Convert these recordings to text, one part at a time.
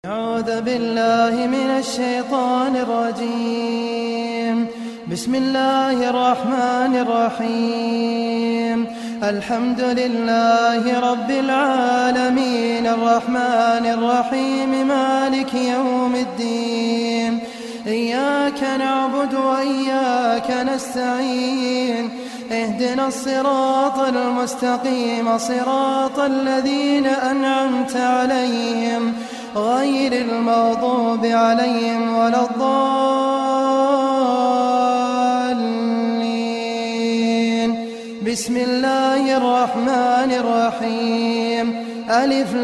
أعوذ بالله من الشيطان الرجيم. بسم الله الرحمن الرحيم. الحمد لله رب العالمين الرحمن الرحيم مالك يوم الدين. إياك نعبد وإياك نستعين. اهدنا الصراط المستقيم صراط الذين أنعمت عليهم غير المغضوب عليهم ولا الضالين. بسم الله الرحمن الرحيم. ألف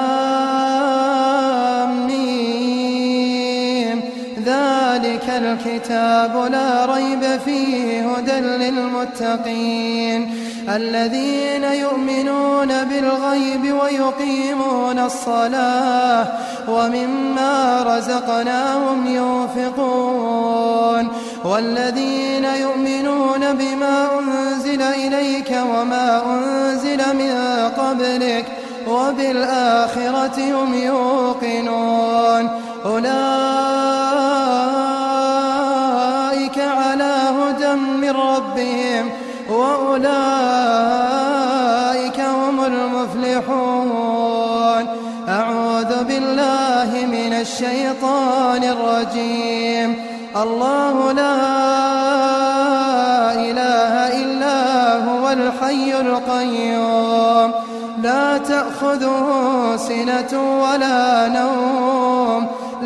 لام ميم. ذلك الكتاب لا ريب فيه هدى للمتقين الذين يؤمنون بالغيب ويقيمون الصلاة ومما رزقناهم ينفقون والذين يؤمنون بما أنزل إليك وما أنزل من قبلك وبالآخرة هم يوقنون. أولئك على هدى من ربهم وأولئك هم المفلحون. أعوذ بالله من الشيطان الرجيم. الله لا إله إلا هو الحي القيوم لا تأخذه سنة ولا نوم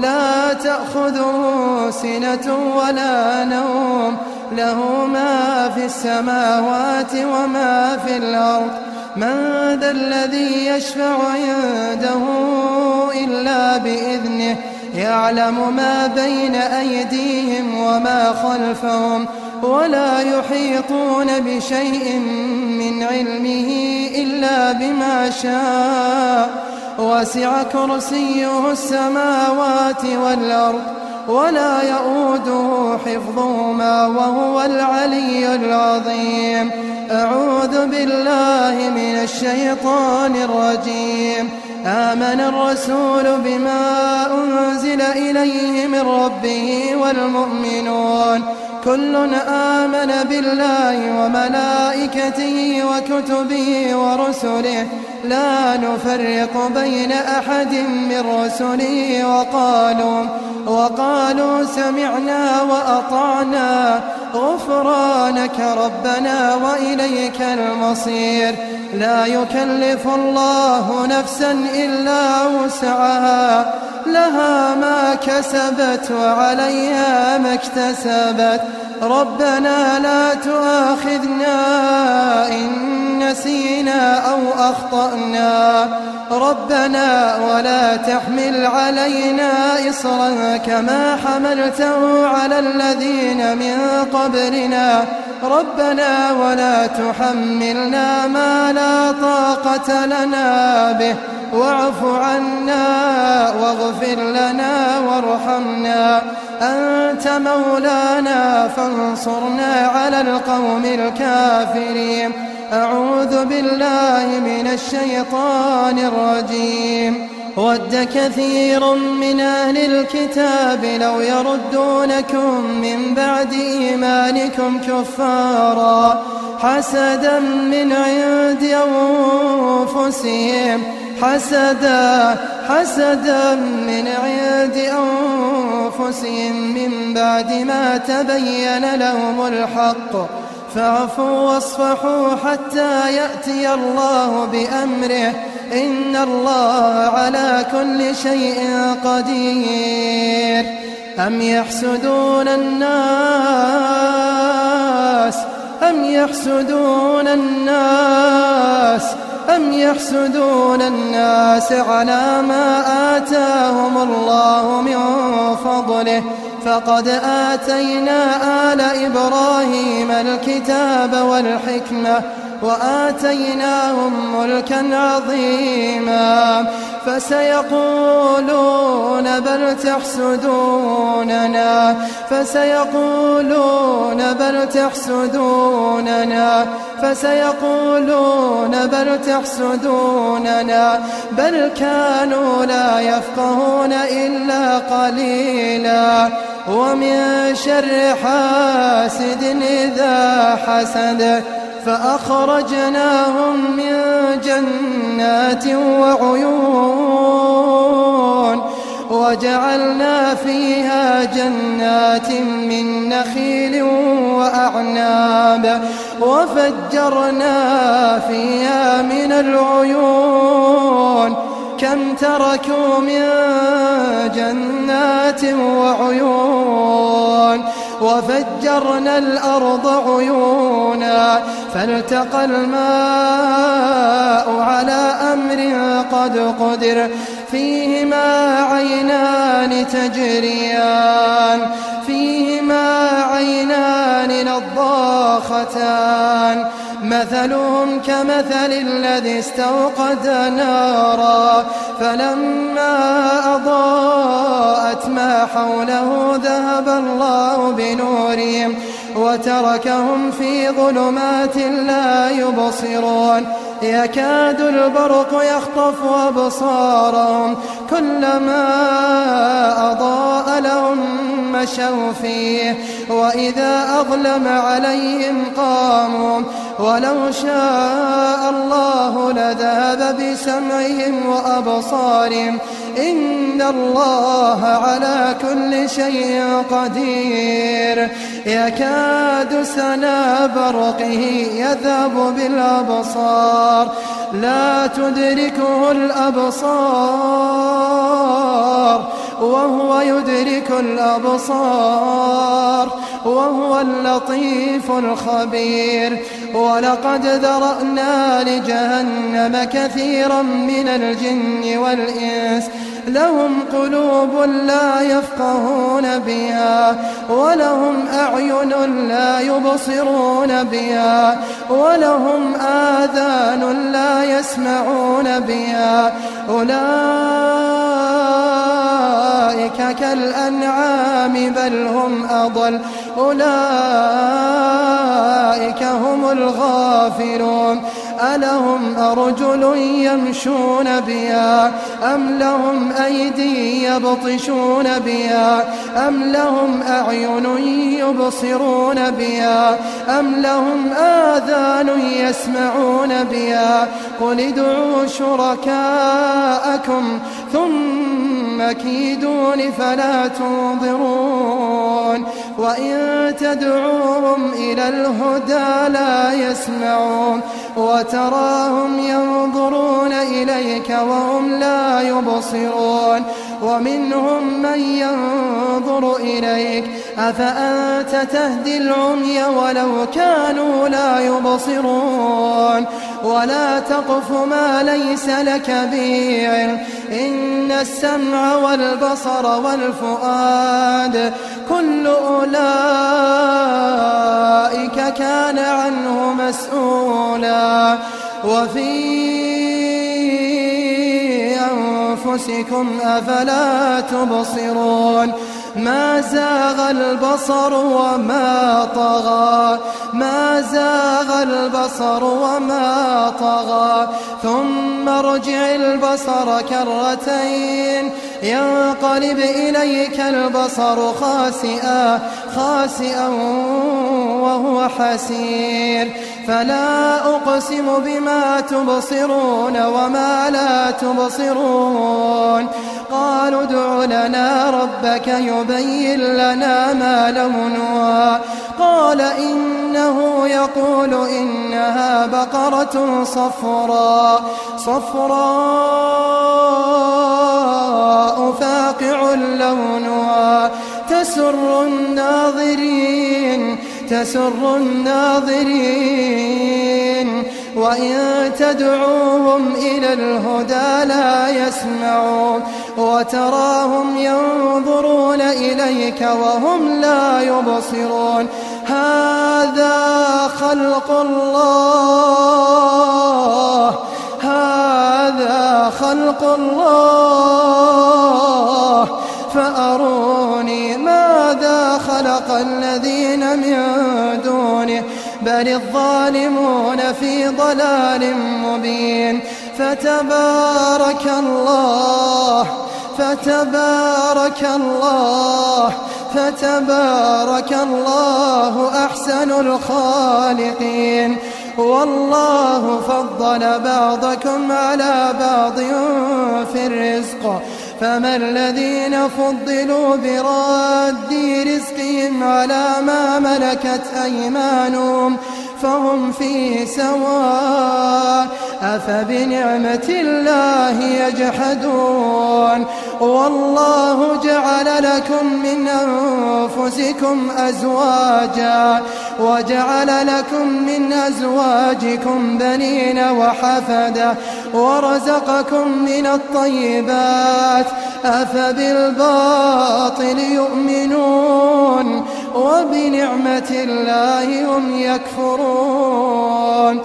ولا نوم له ما في السماوات وما في الأرض. من ذا الذي يشفع عنده إلا بإذنه يعلم ما بين أيديهم وما خلفهم ولا يحيطون بشيء من علمه إلا بما شاء. وسع كرسيه السماوات والأرض ولا يؤوده حفظهما وهو العلي العظيم. أعوذ بالله من الشيطان الرجيم. آمن الرسول بما أنزل إليه من ربه والمؤمنون كل آمن بالله وملائكته وكتبه ورسله لا نفرق بين أحد من رسله وقالوا سمعنا وأطعنا غفرانك ربنا وإليك المصير. لا يكلف الله نفسا إلا وسعها لها ما كسبت وعليها ما اكتسبت. ربنا لا تؤاخذنا إن نسينا أو أخطأنا ربنا ولا تحمل علينا إصرا كما حملته على الذين من قبلنا ربنا ولا تحملنا ما لا طاقة لنا به واعف عنا واغفر لنا وارحمنا أنت مولانا فانصرنا على القوم الكافرين. أعوذ بالله من الشيطان الرجيم. ود كثير من أهل الكتاب لو يردونكم من بعد إيمانكم كفارا حسدا من عند أنفسهم حسدا من عند أنفسهم من بعد ما تبين لهم الحق فاعفوا واصفحوا حتى يأتي الله بأمره إن الله على كل شيء قدير. أم يحسدون الناس على ما آتاهم الله من فضله فقد آتينا آل إبراهيم الكتاب والحكمة وآتيناهم ملكا عظيما فسيقولون بل تحسدوننا فسيقولون بل تحسدوننا بل كانوا لا يفقهون إلا قليلا. ومن شر حاسد إذا حسد فأخرجناهم من جنات وعيون وجعلنا فيها جنات من نخيل وأعناب وفجرنا فيها من العيون كم تركوا من جنات وعيون وفجرنا الأرض عيونا فالتقى الماء على أمر قد قدر فيهما عينان نضاختان مثلهم كمثل الذي استوقد نارا فلما أضاءت ما حوله ذهب الله بنورهم وتركهم في ظلمات لا يبصرون يكاد البرق يخطف أبصارهم كلما أضاء لهم مشوا فيه وإذا أظلم عليهم قاموا ولو شاء الله لذهب بسمعهم وأبصارهم إن الله على كل شيء قدير يكاد سنا برقه يذهب بالأبصار لا تدركه الأبصار وهو يدرك الأبصار وهو اللطيف الخبير. ولقد ذرأنا لجهنم كثيرا من الجن والإنس لهم قلوب لا يفقهون بها ولهم أعين لا يبصرون بها ولهم آذان لا يسمعون بها أولئك كالأنعام بل هم أضل أولئك هم الغافلون. ألهم أرجل يمشون بها أم لهم أيدي يبطشون بها أم لهم أعين يبصرون بها أم لهم آذان يسمعون بها قل ادعوا شركاءكم ثم كيدون فلا تنظرون وإن تدعوهم إلى الهدى لا يسمعون وتراهم ينظرون إليك وهم لا يبصرون ومنهم من ينظر إليك أفأنت تهدي العمي ولو كانوا لا يبصرون ولا تقف ما ليس لك به علم إن السمع والبصر والفؤاد كل أولئك كان عنه مسؤولا. وفي أنفسكم أفلا تبصرون ما زاغ البصر وما طغى ما زاغ البصر وما طغى ثم ارجع البصر كرتين ينقلب إليك البصر خاسئا وهو حسير فلا أقسم بما تبصرون وما لا تبصرون قالوا ادع لنا ربك يبين لنا ما لونها قال إنه يقول إنها بقرة صفراء فاقع لونها تسر الناظرين وإن تدعوهم إلى الهدى لا يسمعون وتراهم ينظرون إليك وهم لا يبصرون هذا خلق الله فأروني ماذا خلق الذين من دونه بل الظالمون في ضلال مبين. فتبارك الله أحسن الخالقين. والله فضل بعضكم على بعض في الرزق، فما الذين فضلوا براد رزقهم على ما ملكت أيمانهم فهم فيه سواء، أفبنعمة الله يجحدون. والله جعل لكم من أنفسكم أزواجا وجعل لكم من أزواجكم بنين وحفدة ورزقكم من الطيبات، أفبالباطل يؤمنون وبنعمة الله هم يكفرون.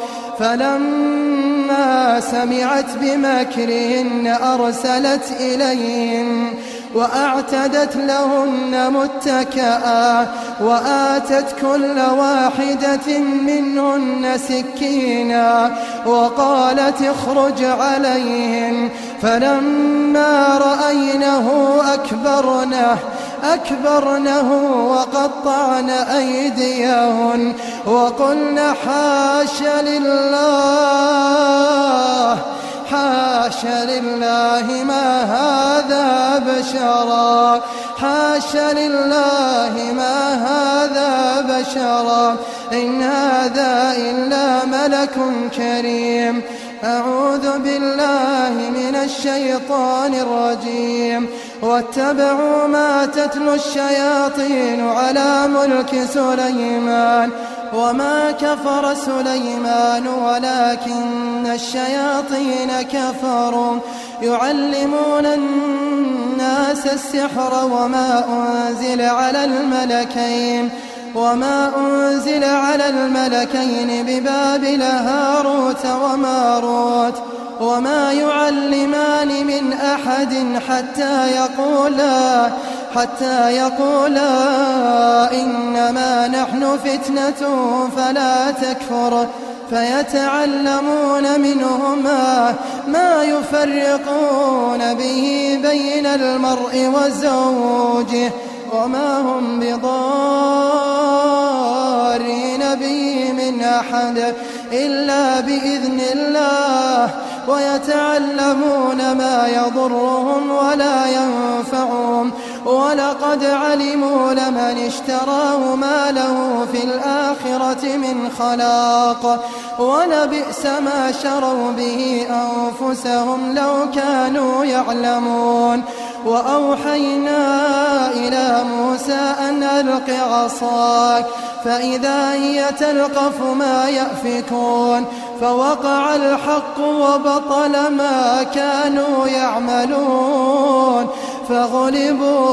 فلما سمعت بمكرهن أرسلت إليهن وأعتدت لهن متكئا وآتت كل واحدة منهن سكينا وقالت اخرج عليهن. فلما رأينه أكبرنه وقطعن أيديهن وقلن حاش لله ما هذا بشرا إن هذا إلا ملك كريم. أعوذ بالله من الشيطان الرجيم. واتبعوا ما تتلو الشياطين على ملك سليمان وما كفر سليمان ولكن الشياطين كفروا يعلمون الناس السحر وما أنزل على الملكين ببابل هاروت وماروت وما يعلمان من أحد حتى يقولا إنما نحن فتنة فلا تكفر، فيتعلمون منهما ما يفرقون به بين المرء وزوجه وما هم بضارين به من أحد إلا بإذن الله، ويتعلمون ما يضرهم ولا ينفعهم، ولقد علموا لمن اشتراه ما له في الآخرة من خلاق، ولبئس ما شروا به أنفسهم لو كانوا يعلمون. وأوحينا إلى موسى أن ألق عصاك فإذا هي تلقف ما يأفكون، فوقع الحق وبطل ما كانوا يعملون، فغلبوا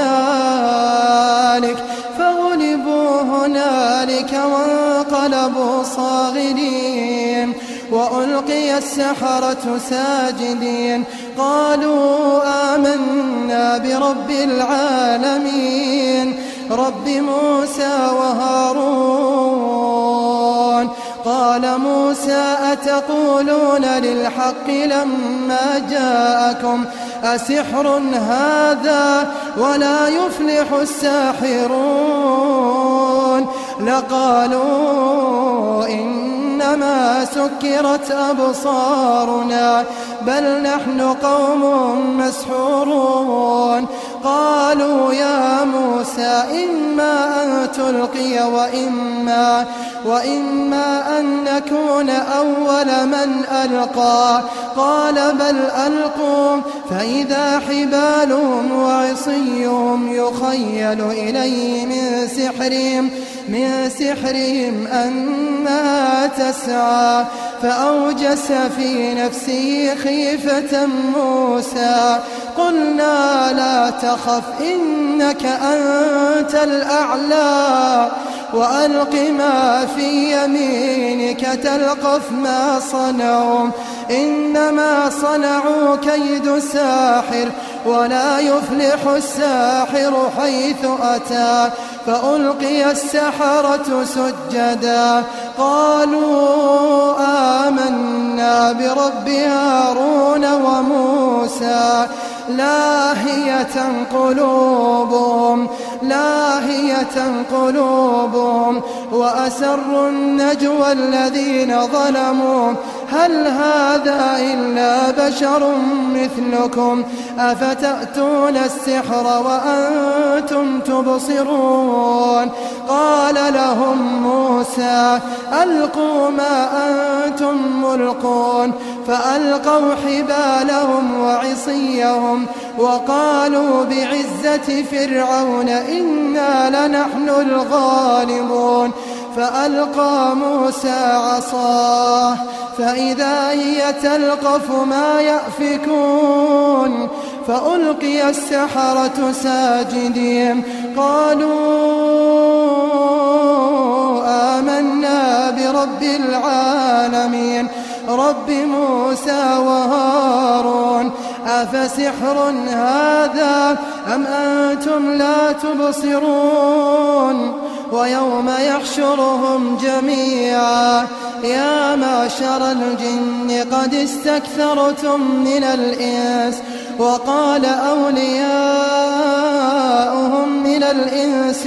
هنالك وانقلبوا صاغرين. وألقي السحرة ساجدين قالوا آمنا برب العالمين رب موسى وهارون. قال موسى أتقولون للحق لما جاءكم أسحر هذا ولا يفلح الساحرون؟ لقالوا إنما سكرت أبصارنا بل نحن قوم مسحورون. قالوا يا موسى إما أن تلقي وإما أن نكون أول من ألقى. قال بل ألقوا فإذا حبالهم وعصيهم يخيل إليه من سحرهم أنها تسعى، فأوجس في نفسه خيفة موسى. قلنا لا تخف إنك أنت الأعلى وألق ما في يمينك تلقف ما صنعوا إنما صنعوا كيد ساحر ولا يفلح الساحر حيث أتى فألقي السحرة سجدا قالوا آمنا برب هارون وموسى لاهية قلوبهم وأسروا النجوى الذين ظلموا هل هذا إلا بشر مثلكم أفتأتون السحر وأنتم تبصرون قال لهم موسى ألقوا ما أنتم ملقون فألقوا حبالهم وعصيهم وقالوا بعزة فرعون إنا لنحن الغالبون فألقى موسى عصاه فإذا هي تلقف ما يأفكون فألقي السحرة ساجدين قالوا آمنا برب العالمين رب موسى وهارون أفسحر هذا أم أنتم لا تبصرون ويوم يحشرهم جميعا يا معشر الجن قد استكثرتم من الإنس وقال أولياؤهم من الإنس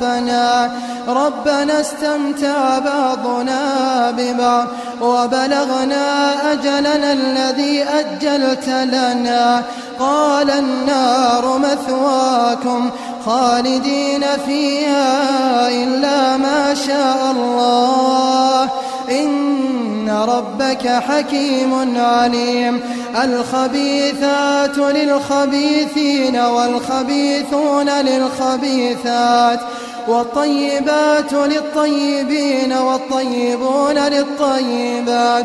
ربنا استمتع بعضنا ببعض وبلغنا أجلنا الذي أجلت لنا قال النار مثواكم خالدين فيها إلا ما شاء الله إن ربك حكيم عليم الخبيثات للخبيثين والخبيثون للخبيثات والطيبات للطيبين والطيبون للطيبات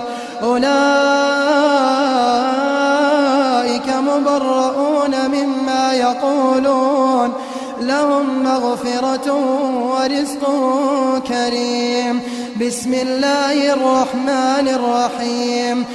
أولئك مبرؤون مما يقولون لهم مغفرة ورزق كريم بسم الله الرحمن الرحيم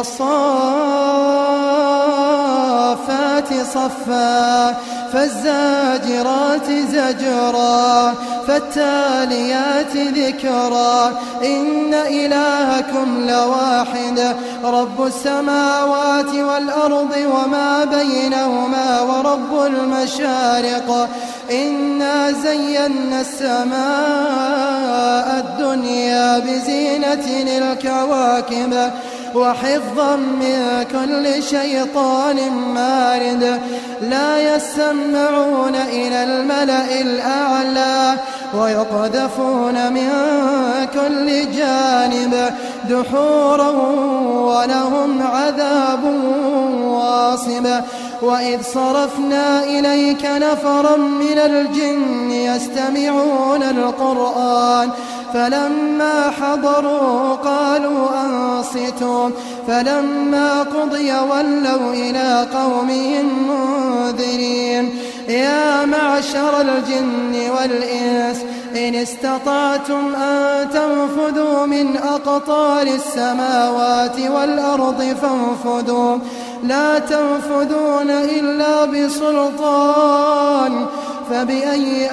والصافات صفا فالزاجرات زجرا فالتاليات ذكرا إن إلهكم لواحد رب السماوات والأرض وما بينهما ورب المشارق إنا زينا السماء الدنيا بزينة الكواكب وحفظا من كل شيطان مارد لا يسمعون إلى الملأ الأعلى ويقذفون من كل جانب دحورا ولهم عذاب واصب وإذ صرفنا إليك نفرا من الجن يستمعون القرآن فلما حضروا قالوا أنصتوا فلما قضي ولوا إلى قومهم منذرين يا معشر الجن والإنس إن استطعتم أن تنفذوا من أقطار السماوات والأرض فانفذوا لا تنفذون إلا بسلطان فبأي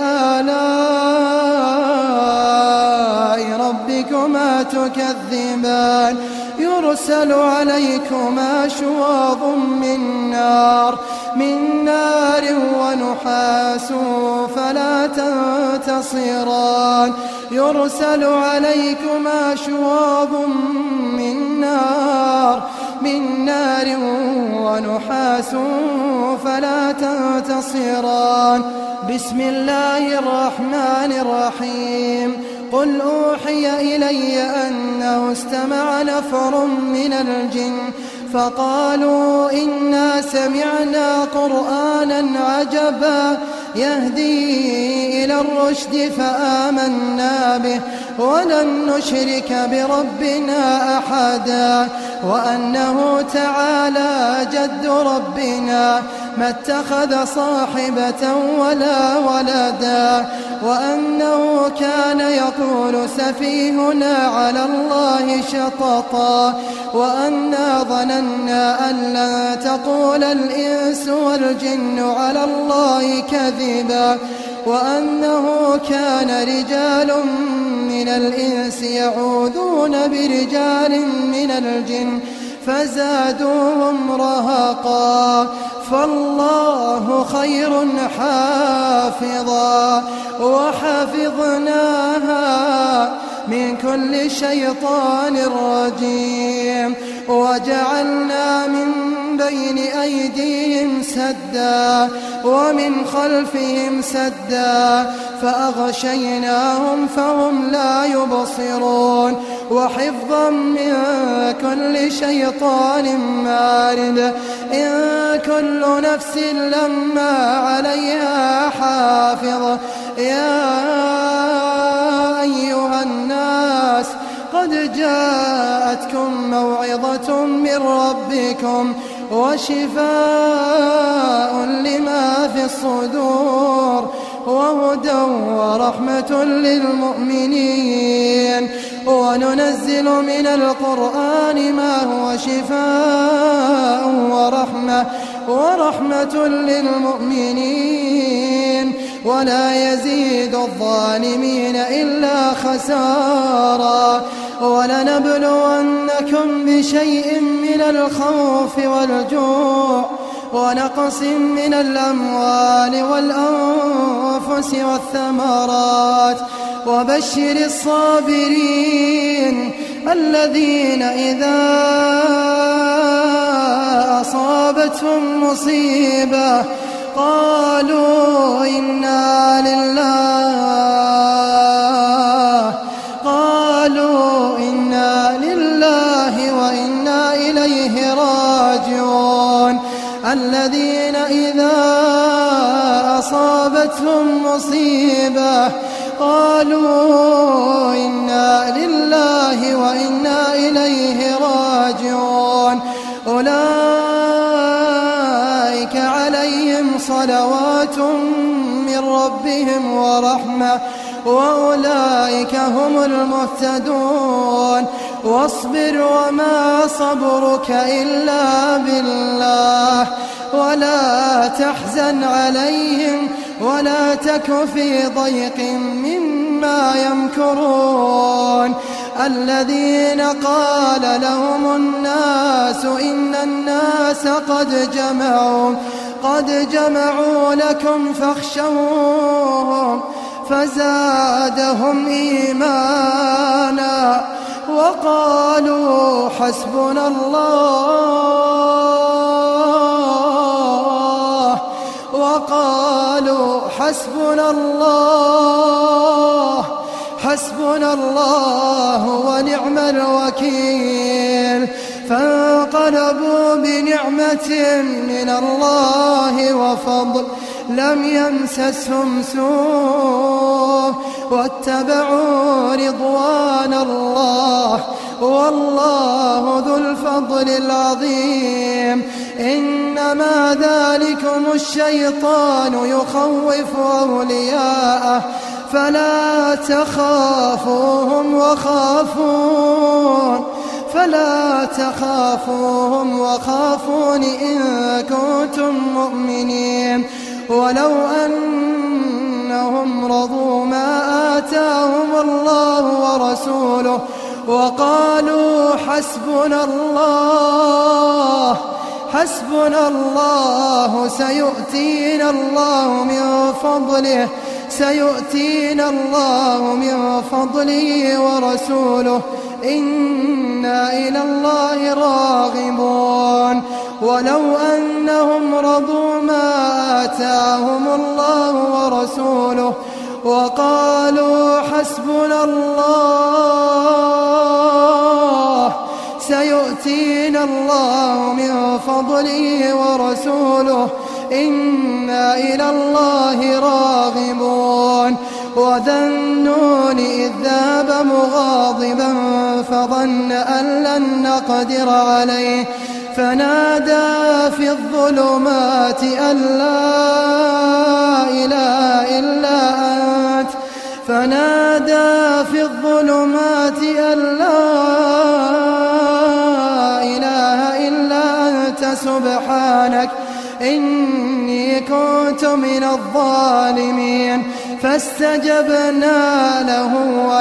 آلاء ربكما تكذبان يرسل عليكما شواظ من نار ونحاس فلا تنتصران يرسل عليكما شواظ من نار ونحاس فلا تنتصران بسم الله الرحمن الرحيم قل أوحي إلي أنه استمع نفر من الجن فقالوا إنا سمعنا قرآنا عجبا يهدي إلى الرشد فآمنا به ولن نشرك بربنا أحدا وأنه تعالى جد ربنا ما اتخذ صاحبة ولا ولدا وأنه كان يقول سفيهنا على الله شططا وأنا ظننا أن لن تقول الإنس والجن على الله كذبا وأنه كان رجال من الإنس يعوذون برجال من الجن فزادوهم رهقا فالله خير حافظا وحفظناها من كل شيطان رجيم وجعلنا من بين أيديهم سدا ومن خلفهم سدا فأغشيناهم فهم لا يبصرون وحفظا من كل شيطان مارد إن كل نفس لما عليها حافظ يا أيها الناس قد جاءتكم موعظة من ربكم وشفاء لما في الصدور وهدى ورحمة للمؤمنين وننزل من القرآن ما هو شفاء ورحمة للمؤمنين ولا يزيد الظالمين إلا خسارا ولنبلونكم بشيء من الخوف والجوع ونقص من الأموال والأنفس والثمرات وبشر الصابرين الذين إذا أصابتهم مصيبة قالوا إنا لله وإنا إليه راجعون الذين إذا أصابتهم مصيبة قالوا إنا لله وإنا إليه راجعون أولئك عليهم صلوات من ربهم ورحمة وأولئك هم المهتدون واصبر وما صبرك إلا بالله ولا تحزن عليهم ولا تك في ضيق مما يمكرون الذين قال لهم الناس إن الناس قد جمعوا لكم فاخشوهم فزادهم إيمانا وقالوا حسبنا الله ونعم الوكيل فانقلبوا بنعمة من الله وفضل لم يمسسهم سوء واتبعوا رضوان الله والله ذو الفضل العظيم إنما ذلكم الشيطان يخوف أولياءه فلا تخافوهم وخافون إن كنتم مؤمنين ولو أنهم رضوا ما آتاهم الله ورسوله وقالوا حسبنا الله سيؤتينا الله من فضله ورسوله إنا إلى الله راغبون ولو أنهم رضوا ما آتاهم الله ورسوله وقالوا حسبنا الله سيؤتينا الله من فضله ورسوله إنا إلى الله راغبون وذا النون إذ ذهب مغاضبا فظن أن لن نقدر عليه فنادى في الظلمات أن لا إله إلا أنت فنادى في الظلمات أن لا إله إلا أنت سبحانك إني كنت من الظالمين فاستجبنا له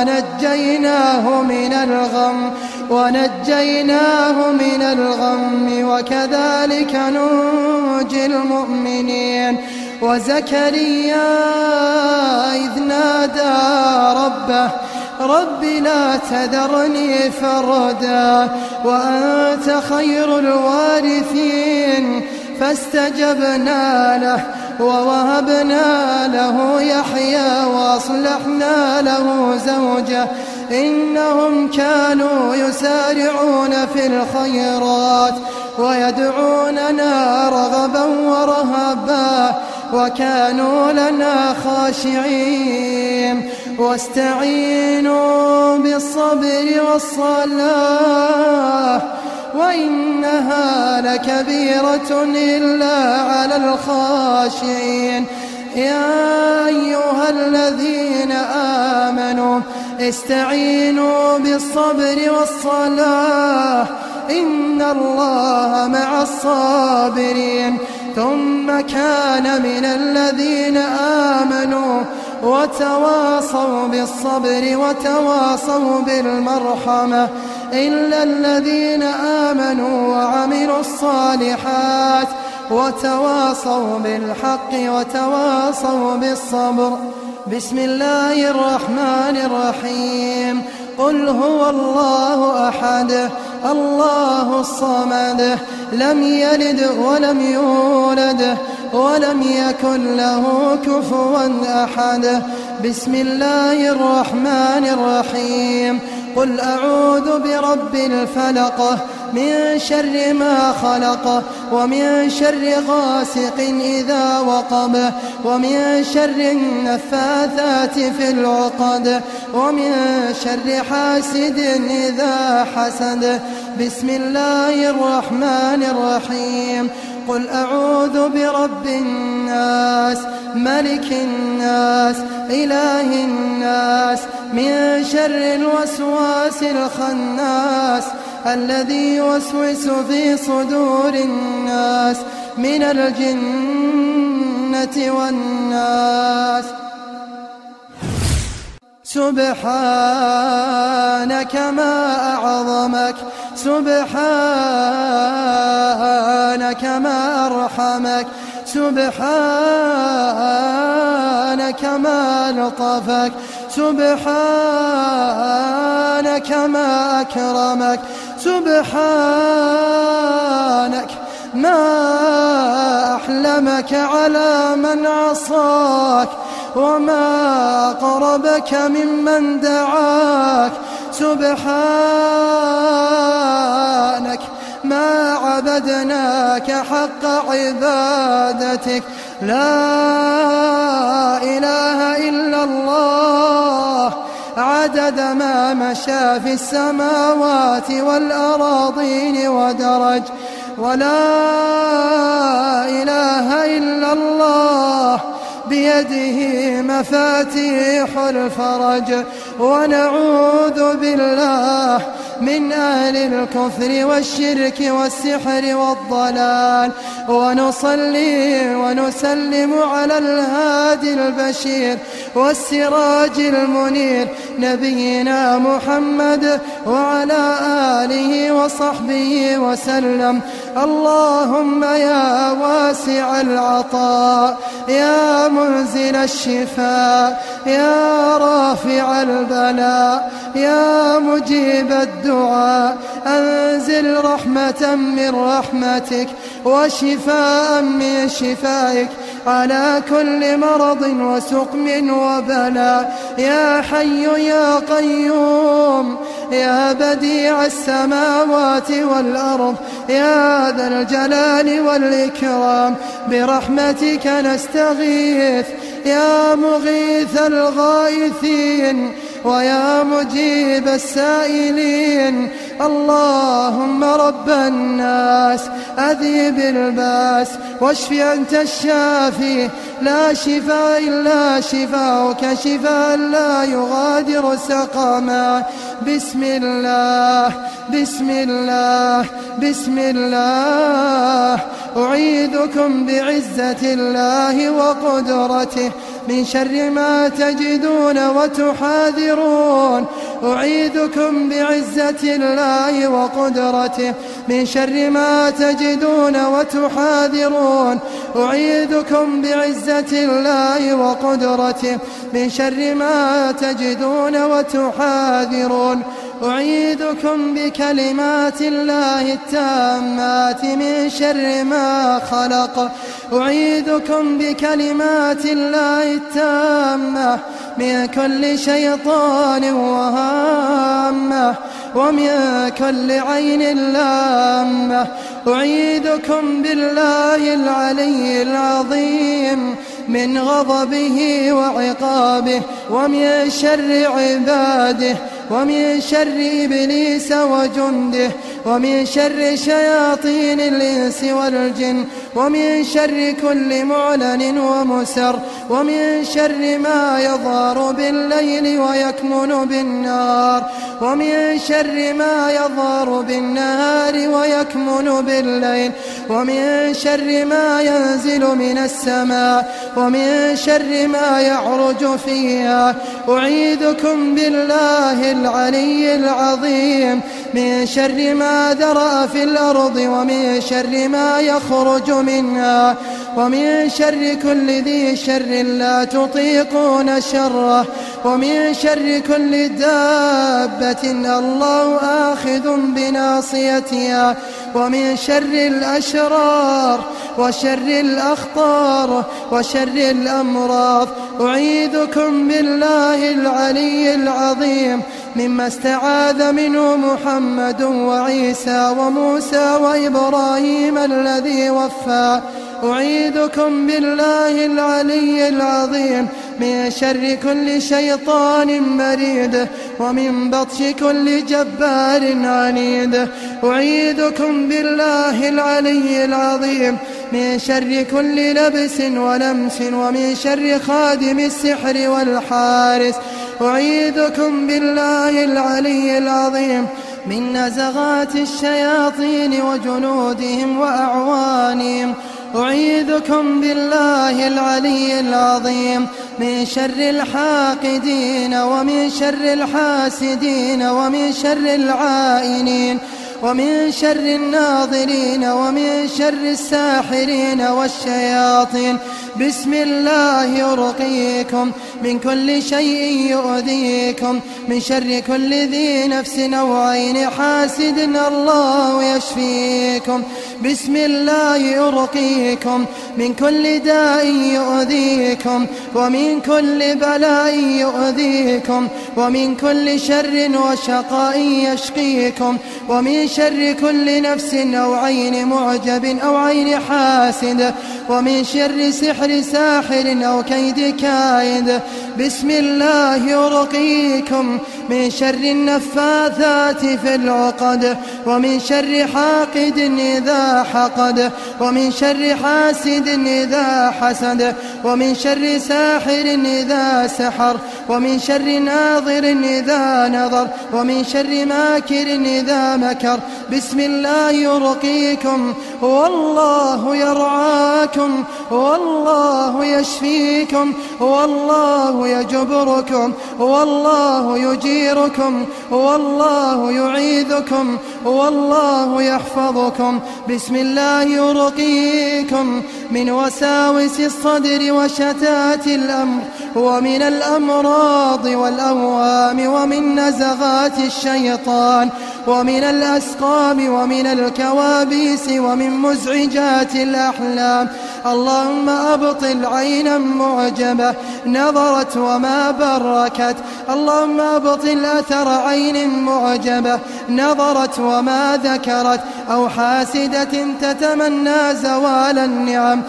ونجيناه من الغم وكذلك ننجي المؤمنين وزكريا إذ نادى ربه رب لا تذرني فردا وأنت خير الوارثين فاستجبنا له ووهبنا له يحيى وأصلحنا له زوجه إنهم كانوا يسارعون في الخيرات ويدعوننا رغبا ورهبا وكانوا لنا خاشعين واستعينوا بالصبر والصلاة وإنها لكبيرة إلا على الخاشعين يا أيها الذين آمنوا استعينوا بالصبر والصلاة إن الله مع الصابرين ثم كان من الذين آمنوا وتواصوا بالصبر وتواصوا بالمرحمة إلا الذين آمنوا وعملوا الصالحات وتواصوا بالحق وتواصوا بالصبر بسم الله الرحمن الرحيم قل هو الله أحد الله الصمد لم يلد ولم يولد ولم يكن له كفوا أحد بسم الله الرحمن الرحيم قل أعوذ برب الفلق من شر ما خلق ومن شر غاسق إذا وقب ومن شر النفاثات في العقد ومن شر حاسد إذا حسد بسم الله الرحمن الرحيم قل أعوذ برب الناس ملك الناس إله الناس من شر الوسواس الخناس الذي يوسوس في صدور الناس من الجنة والناس سبحانك ما أعظمك سبحانك ما أرحمك سبحانك ما لطفك سبحانك ما أكرمك سبحانك ما أحلمك على من عصاك وما أقربك ممن دعاك سبحانك ما عبدناك حق عبادتك لا إله إلا الله عدد ما مشى في السماوات والأراضين ودرج ولا إله إلا الله بيده مفاتيح الفرج ونعوذ بالله من أهل الكفر والشرك والسحر والضلال ونصلي ونسلم على الهادي البشير والسراج المنير نبينا محمد وعلى آله وصحبه وسلم اللهم يا واسع العطاء يا منزل الشفاء يا رافع البلاء يا مجيب الدعاء أنزل رحمة من رحمتك وشفاء من شفائك على كل مرض وسقم وبلاء يا حي يا قيوم يا بديع السماوات والأرض يا ذا الجلال والإكرام برحمتك نستغيث يا مغيث الغائثين ويا مجيب السائلين. اللهم رب الناس أذهب الباس واشف أنت الشافي، لا شفاء إلا شفاؤك، شفاء لا يغادر سقما. بسم الله بسم الله بسم الله. أعيذكم بعزة الله وقدرته من شر ما تجدون وتحاذرون. أعيذكم بعزة الله وقدرته من شر ما تجدون وتحاذرون. أعيذكم بعزة الله وقدرته من شر ما تجدون وتحاذرون. أعيذكم بكلمات الله التامات من شر ما خلق. أعيذكم بكلمات الله التامة من كل شيطان وهامة ومن كل عين لامة. أعيذكم بالله العلي العظيم من غضبه وعقابه ومن شر عباده ومن شر إبليس وجنده ومن شر شياطين الإنس والجن ومن شر كل معلن ومسر ومن شر ما يظهر بالليل ويكمن بالنهار ومن شر ما يظهر بالنهار ويكمن بالليل ومن شر ما ينزل من السماء ومن شر ما يعرج فيها. أعيذكم بالله العلي العظيم من شر ما ذرأ في الأرض ومن شر ما يخرج منها ومن شر كل ذي شر لا تطيقون شره ومن شر كل دابة الله آخذ بناصيتها ومن شر الأشرار وشر الأخطار وشر الأمراض. أعيذكم بالله العلي العظيم مما استعاذ منه محمد وعيسى وموسى وإبراهيم الذي وفى. أعيذكم بالله العلي العظيم من شر كل شيطان مريد ومن بطش كل جبار عنيد. أعيذكم بالله العلي العظيم من شر كل لبس ولمس ومن شر خادم السحر والحارس. أعيذكم بالله العلي العظيم من نزغات الشياطين وجنودهم وأعوانهم. أعيذكم بالله العلي العظيم من شر الحاقدين ومن شر الحاسدين ومن شر العائنين ومن شر الناظرين ومن شر الساحرين والشياطين. بسم الله أرقيكم من كل شيء يؤذيكم من شر كل ذي نفس أو عين حاسد الله يشفيكم. بسم الله أرقيكم من كل داء يؤذيكم ومن كل بلاء يؤذيكم ومن كل شر وشقاء يشقيكم ومن شر كل نفس أو عين معجب أو عين حاسد ومن شر سحر ساحر أو كيد كائد. بسم الله أرقيكم من شر النفاثات في العقد ومن شر حاقد إذا حقد ومن شر حاسد إذا حسد ومن شر ساحر إذا سحر ومن شر ناظر إذا نظر ومن شر ماكر إذا مكر. بسم الله أرقيكم والله يرعاكم والله يشفيكم والله يجبركم والله يجيركم والله يعيذكم والله يحفظكم. بسم الله أرقيكم من وساوس الصدر وشتات الأمر ومن الأمراض والأوهام ومن نزغات الشيطان ومن الأسقام ومن الكوابيس ومن مزعجات الأحلام. اللهم أبطل عينا معجبة نظرت وما بركت. اللهم أبطل أثر عين معجبة نظرت وما ذكرت، أو حاسدة تتمنى زوال النعم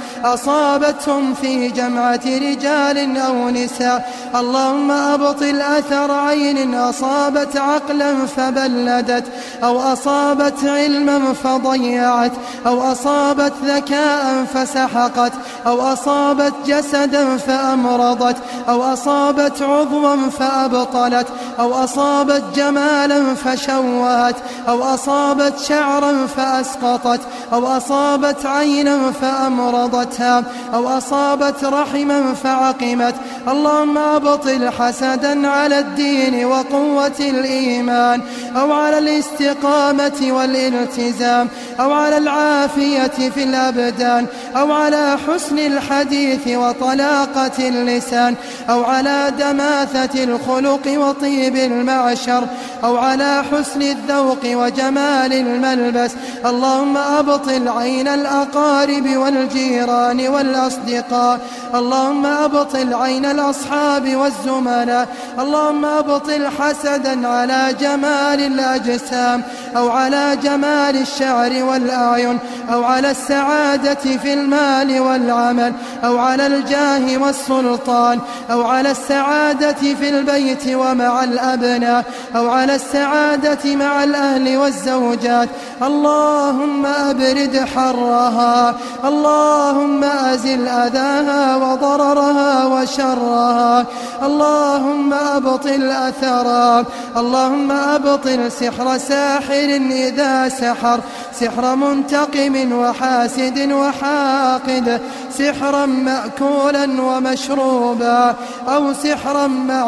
أصابتهم في جمعة رجال أو نساء. اللهم أبطل أثر عين أصابت عقلا فبلدت، أو أصابت علما فضيعت، أو أصابت ذكاء فسحقت، أو أصابت جسدا فأمرضت، أو أصابت عضوا فأبطلت، أو أصابت جمالا فشوهت، أو أصابت شعرا فأسقطت، أو أصابت عينا فأمرضتها، أو أصابت رحما فعقمت. اللهم أبطل حسدا على الدين وقوة الإيمان، أو على الاستقامة والالتزام، أو على العافية في الأبدان، أو على حسن الحديث وطلاقة اللسان، أو على دماثة الخلق وطيب المعشر، أو على حسن الذوق وجمال الملبس. اللهم أبطل عين الأقارب والجيران والأصدقاء. اللهم أبطل عين الأصحاب والزملاء. اللهم أبطل حسدا على جمال الأجسام، أو على جمال الشعر والأعين، أو على السعادة في المال والعمل، أو على الجاه والسلطان، أو على السعادة في البيت ومع الأبناء، أو على السعادة مع الأهل والزوجات. اللهم أبرد حرها، اللهم أزل أذاها وضررها وشرها، اللهم أبطل أثرها. اللهم أبطل سحر ساحر إذا سحر، سحر منتقم وحاسد وحاقد، سحرا مأكولا ومشروبا، أو سحرا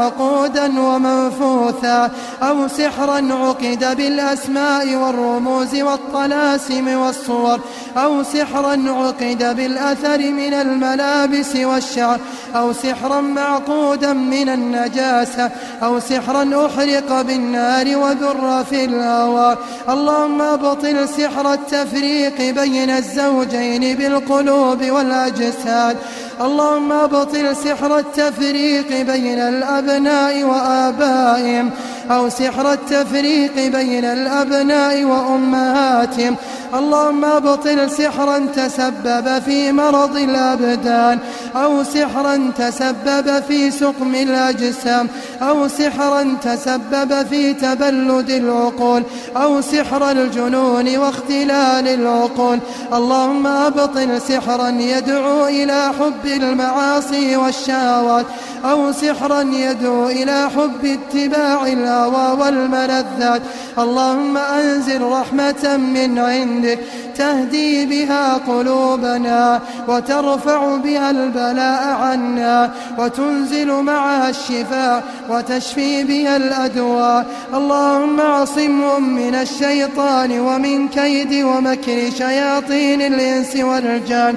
معقودا ومنفوثا، أو سحرا عقد بالأسماء والرموز والطلاسم والصور، أو سحرا عقد بالأثر من الملابس والشعر، أو سحرا معقودا من النجاسة، أو سحرا أحرق بالنار وذر في الهواء. اللهم أبطل سحر التفريق بين الزوجين بالقلوب والأجساد. اللهم أبطل سحر التفريق بين الأبناء وآبائهم، أو سحر التفريق بين الأبناء وأمهاتهم. اللهم أبطل سحرا تسبب في مرض الأبدان، أو سحرا تسبب في سقم الأجسام، أو سحرا تسبب في تبلد العقول، أو سحر الجنون واختلال العقول. اللهم أبطل سحرا يدعو إلى حب المعاصي والشهوات، أو سحرا يدعو إلى حب اتباع الهوى والملذات. اللهم أنزل رحمة من عندك تهدي بها قلوبنا، وترفع بها البلاء عنا، وتنزل معها الشفاء، وتشفي بها الأدواء. اللهم اعصمهم من الشيطان ومن كيد ومكر شياطين الإنس والجان.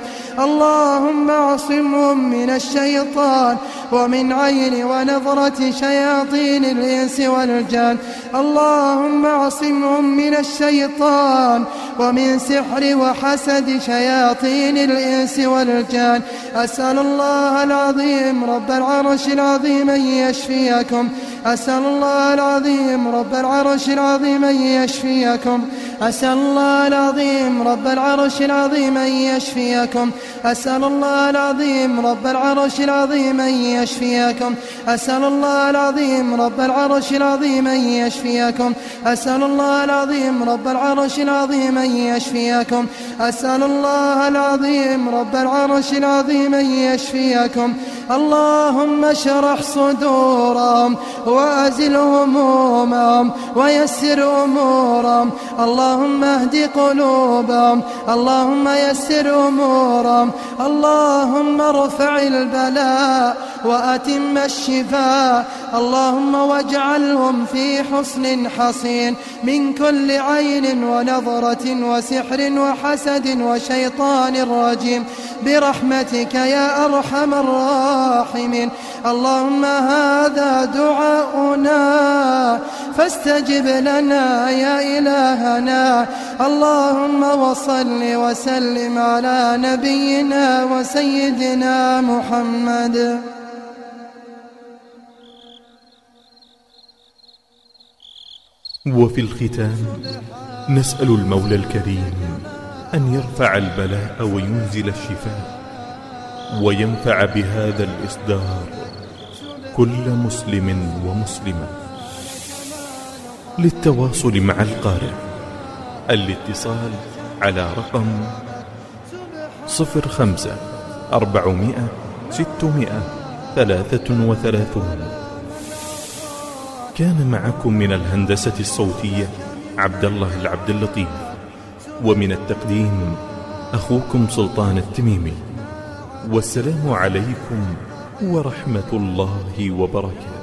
اللهم اعصمهم من الشيطان ومن عين ونظرة شياطين الإنس والجان. اللهم اعصمهم من الشيطان ومن سحر وحسد شياطين الإنس والجان. أسأل الله العظيم رب العرش العظيم أن يشفيكم. أسأل الله العظيم رب العرش العظيم أن يشفيكم. أسأل الله العظيم رب العرش العظيم أن يشفيكم. أسأل الله العظيم رب العرش العظيم أن يشفيكم. أسأل الله العظيم رب العرش العظيم أن يشفيكم. أسأل الله العظيم رب العرش العظيم أن يشفيكم. أسأل الله العظيم رب العرش العظيم أن يشفيكم. اللهم اشرح صدورهم وأزل همومهم ويسر أمورهم. اللهم اهد قلوبهم. اللهم يسر أمورهم. اللهم ارفع البلاء وأتم الشفاء. اللهم واجعلهم في حصن حصين من كل عين ونظرة وسحر وحسد وشيطان رجيم برحمتك يا أرحم الراحمين. اللهم هذا دعاؤنا فاستجب لنا يا إلهنا. اللهم وصل وسلم على نبينا وسيدنا محمد. وفي الختام نسأل المولى الكريم أن يرفع البلاء وينزل الشفاء، وينفع بهذا الإصدار كل مسلم ومسلمة. للتواصل مع القارئ الاتصال على رقم 05-400-633. كان معكم من الهندسة الصوتية عبد الله العبد اللطيف، ومن التقديم أخوكم سلطان التميمي. والسلام عليكم ورحمة الله وبركاته.